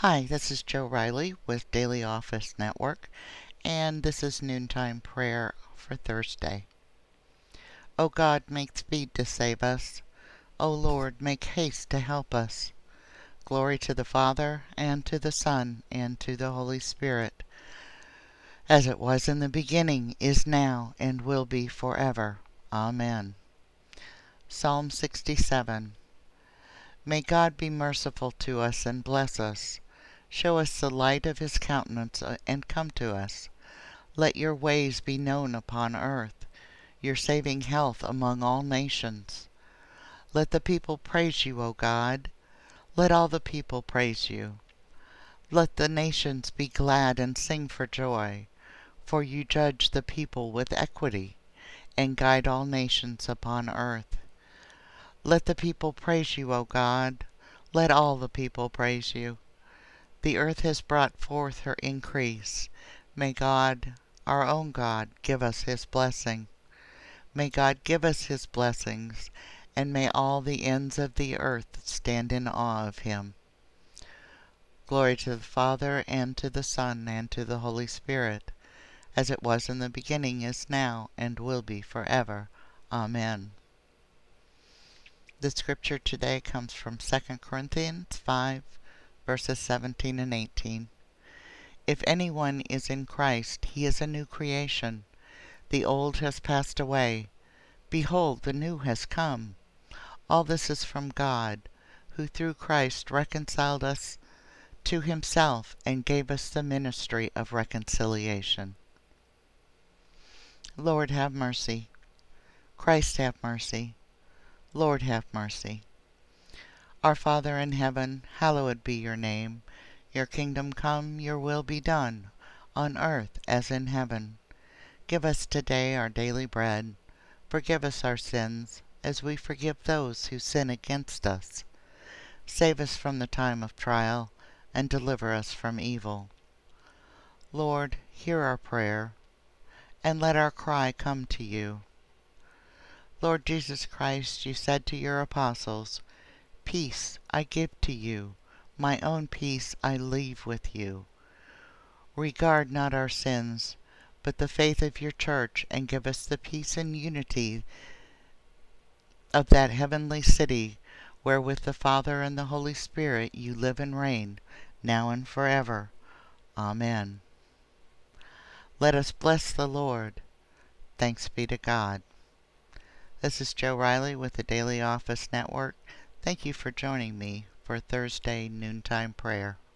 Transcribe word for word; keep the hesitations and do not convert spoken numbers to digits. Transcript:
Hi, this is Joe Riley with Daily Office Network, and this is Noontime Prayer for Thursday. O God, make speed to save us. O Lord, make haste to help us. Glory to the Father, and to the Son, and to the Holy Spirit, as it was in the beginning, is now, and will be forever. Amen. Psalm sixty-seven. May God be merciful to us and bless us. Show us the light of his countenance, and come to us. Let your ways be known upon earth, your saving health among all nations. Let the people praise you, O God. Let all the people praise you. Let the nations be glad and sing for joy, for you judge the people with equity, and guide all nations upon earth. Let the people praise you, O God. Let all the people praise you. The earth has brought forth her increase. May God, our own God, give us his blessing. May God give us his blessings, and may all the ends of the earth stand in awe of him. Glory to the Father, and to the Son, and to the Holy Spirit, as it was in the beginning, is now, and will be forever. Amen. The scripture today comes from Second Corinthians five, verses seventeen and eighteen. If anyone is in Christ, he is a new creation. The old has passed away. Behold, the new has come. All this is from God, who through Christ reconciled us to himself and gave us the ministry of reconciliation. Lord, have mercy. Christ, have mercy. Lord, have mercy. Our Father in heaven, hallowed be your name. Your kingdom come, your will be done, on earth as in heaven. Give us today our daily bread. Forgive us our sins, as we forgive those who sin against us. Save us from the time of trial, and deliver us from evil. Lord, hear our prayer, and let our cry come to you. Lord Jesus Christ, you said to your apostles, "Peace I give to you, my own peace I leave with you." Regard not our sins, but the faith of your church, and give us the peace and unity of that heavenly city, where with the Father and the Holy Spirit you live and reign, now and forever. Amen. Let us bless the Lord. Thanks be to God. This is Joe Riley with the Daily Office Network. Thank you for joining me for Thursday Noontime Prayer.